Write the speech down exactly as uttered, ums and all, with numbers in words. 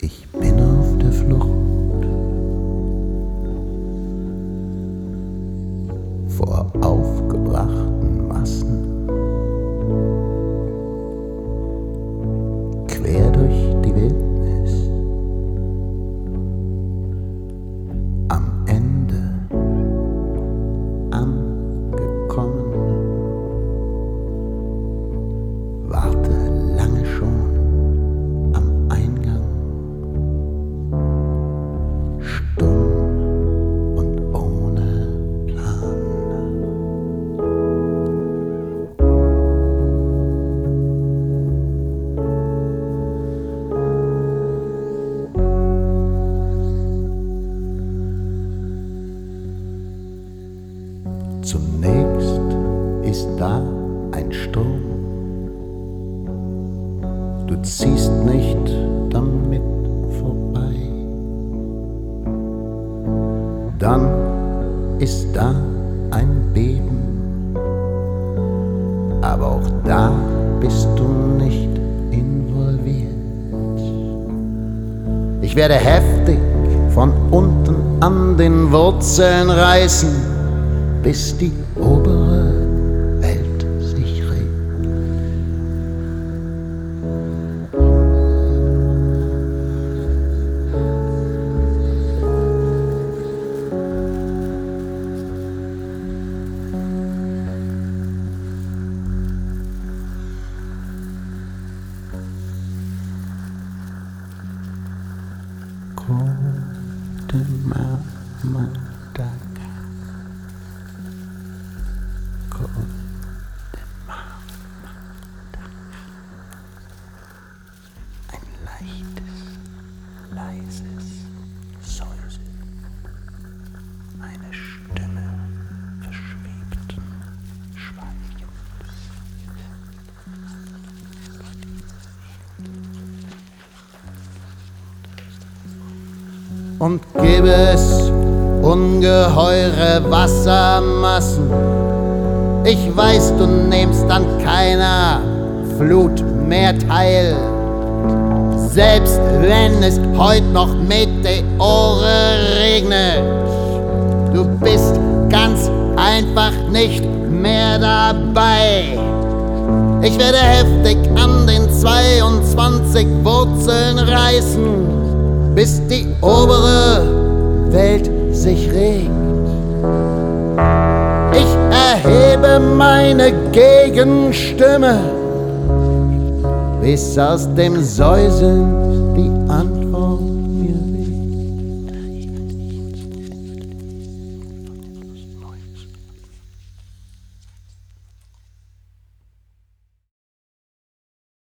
Ich bin auf der Flucht vor aufgebrachten Massen, quer durch die Wildnis. Am Ende angekommen, warte lange schon am Eingang, stumm und ohne Plan. Zunächst ist da ein Sturm, du ziehst nicht damit vorbei. Dann ist da ein Beben, aber auch da bist du nicht involviert. Ich werde heftig von unten an den Wurzeln reißen, bis die obere Welt sich regt. Gute Mama, Daga. Gute Mama, Daga. Ein leichtes, leises Säuseln. Eine Stimme verschwebten Schweigens. Und gäbe es ungeheure Wassermassen, ich weiß, du nimmst an keiner Flut mehr teil. Selbst wenn es heut noch Meteore regnet, du bist ganz einfach nicht mehr dabei. Ich werde heftig an den zweiundzwanzig Wurzeln reißen, bis die obere Welt sich regt. Ich erhebe meine Gegenstimme, bis aus dem Säuseln die Antwort